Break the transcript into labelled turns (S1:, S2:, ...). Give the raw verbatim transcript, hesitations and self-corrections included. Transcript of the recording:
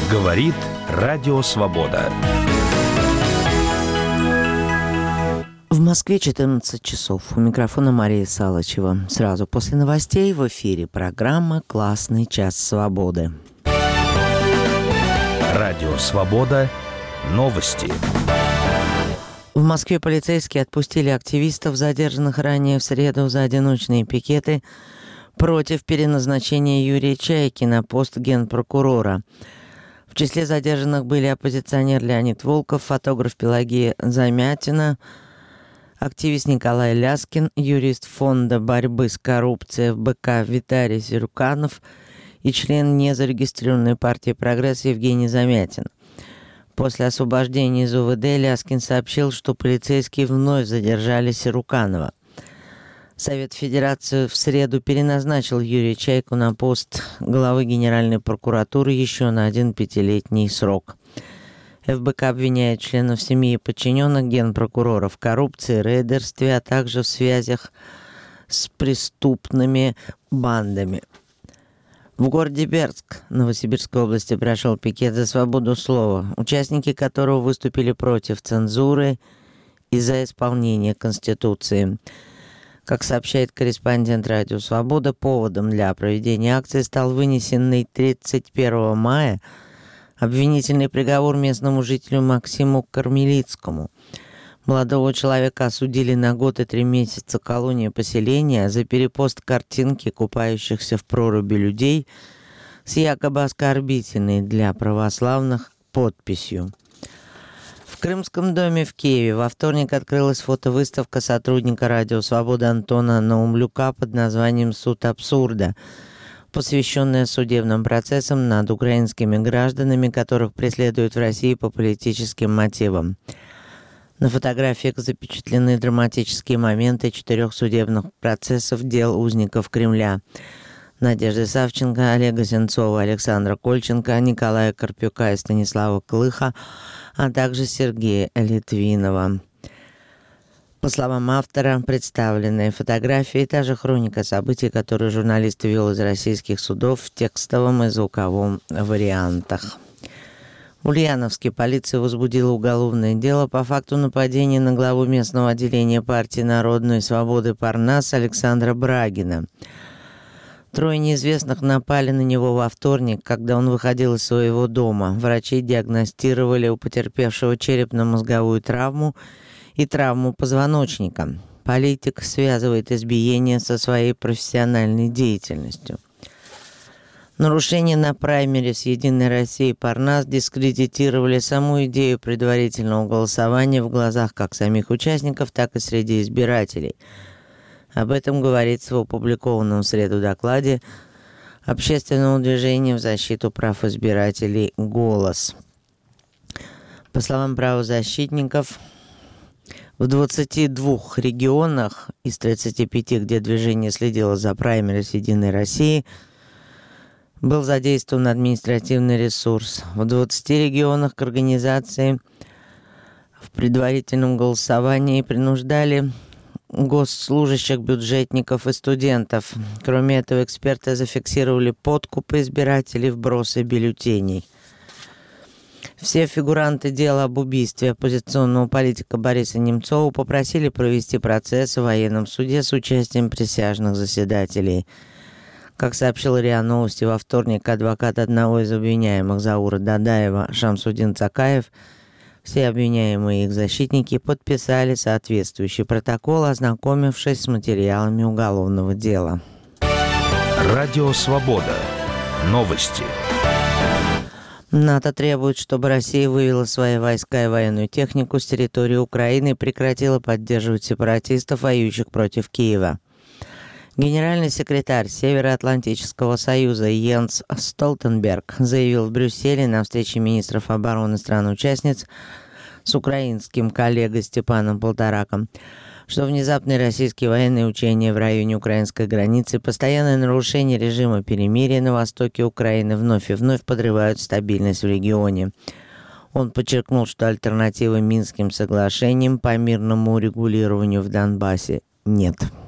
S1: Говорит Радио Свобода.
S2: В Москве четырнадцать часов. У микрофона Мария Салычева. Сразу после новостей в эфире программа «Классный час свободы».
S1: Радио Свобода. Новости.
S2: В Москве полицейские отпустили активистов, задержанных ранее в среду за одиночные пикеты против переназначения Юрия Чайки на пост генпрокурора. В числе задержанных были оппозиционер Леонид Волков, фотограф Пелагея Замятина, активист Николай Ляскин, юрист Фонда борьбы с коррупцией эф бэ ка Виталий Зеруканов и член незарегистрированной партии «Прогресс» Евгений Замятин. После освобождения из о вэ дэ Ляскин сообщил, что полицейские вновь задержали Зеруканова. Совет Федерации в среду переназначил Юрия Чайку на пост главы Генеральной прокуратуры еще на один пятилетний срок. эф бэ ка обвиняет членов семьи и подчиненных генпрокурора в коррупции, рейдерстве, а также в связях с преступными бандами. В городе Бердск, Новосибирской области, прошел пикет за свободу слова, участники которого выступили против цензуры и за исполнение Конституции. Как сообщает корреспондент Радио Свобода, поводом для проведения акции стал вынесенный тридцать первого мая обвинительный приговор местному жителю Максиму Кармелицкому. Молодого человека осудили на год и три месяца колонии поселения за перепост картинки купающихся в проруби людей с якобы оскорбительной для православных подписью. В Крымском доме в Киеве во вторник открылась фотовыставка сотрудника Радио Свобода Антона Наумлюка под названием «Суд абсурда», посвященная судебным процессам над украинскими гражданами, которых преследуют в России по политическим мотивам. На фотографиях запечатлены драматические моменты четырех судебных процессов дел узников Кремля: Надежды Савченко, Олега Сенцова, Александра Кольченко, Николая Карпюка и Станислава Клыха, а также Сергея Литвинова. По словам автора, представленные фотографии – та же хроника событий, которые журналист вел из российских судов в текстовом и звуковом вариантах. В Ульяновске полиция возбудила уголовное дело по факту нападения на главу местного отделения партии Народной свободы Парнас Александра Брагина. Трое неизвестных напали на него во вторник, когда он выходил из своего дома. Врачи диагностировали у потерпевшего черепно-мозговую травму и травму позвоночника. Политик связывает избиение со своей профессиональной деятельностью. Нарушения на праймериз «Единой России» Парнас дискредитировали саму идею предварительного голосования в глазах как самих участников, так и среди избирателей. Об этом говорится в опубликованном в среду докладе общественного движения в защиту прав избирателей «Голос». По словам правозащитников, в двадцати двух регионах из тридцати пяти, где движение следило за праймериз «Единой России», был задействован административный ресурс. В двадцати регионах к организации в предварительном голосовании принуждали госслужащих, бюджетников и студентов. Кроме этого, эксперты зафиксировали подкупы избирателей, вбросы бюллетеней. Все фигуранты дела об убийстве оппозиционного политика Бориса Немцова попросили провести процесс в военном суде с участием присяжных заседателей. Как сообщил РИА Новости во вторник адвокат одного из обвиняемых Заура Дадаева Шамсудин Цакаев, все обвиняемые и их защитники подписали соответствующий протокол, ознакомившись с материалами уголовного дела.
S1: Радио Свобода. Новости.
S2: НАТО требует, чтобы Россия вывела свои войска и военную технику с территории Украины и прекратила поддерживать сепаратистов, воюющих против Киева. Генеральный секретарь Североатлантического союза Йенс Столтенберг заявил в Брюсселе на встрече министров обороны стран-участниц с украинским коллегой Степаном Полтораком, что внезапные российские военные учения в районе украинской границы, постоянное нарушение режима перемирия на востоке Украины вновь и вновь подрывают стабильность в регионе. Он подчеркнул, что альтернативы Минским соглашениям по мирному урегулированию в Донбассе нет.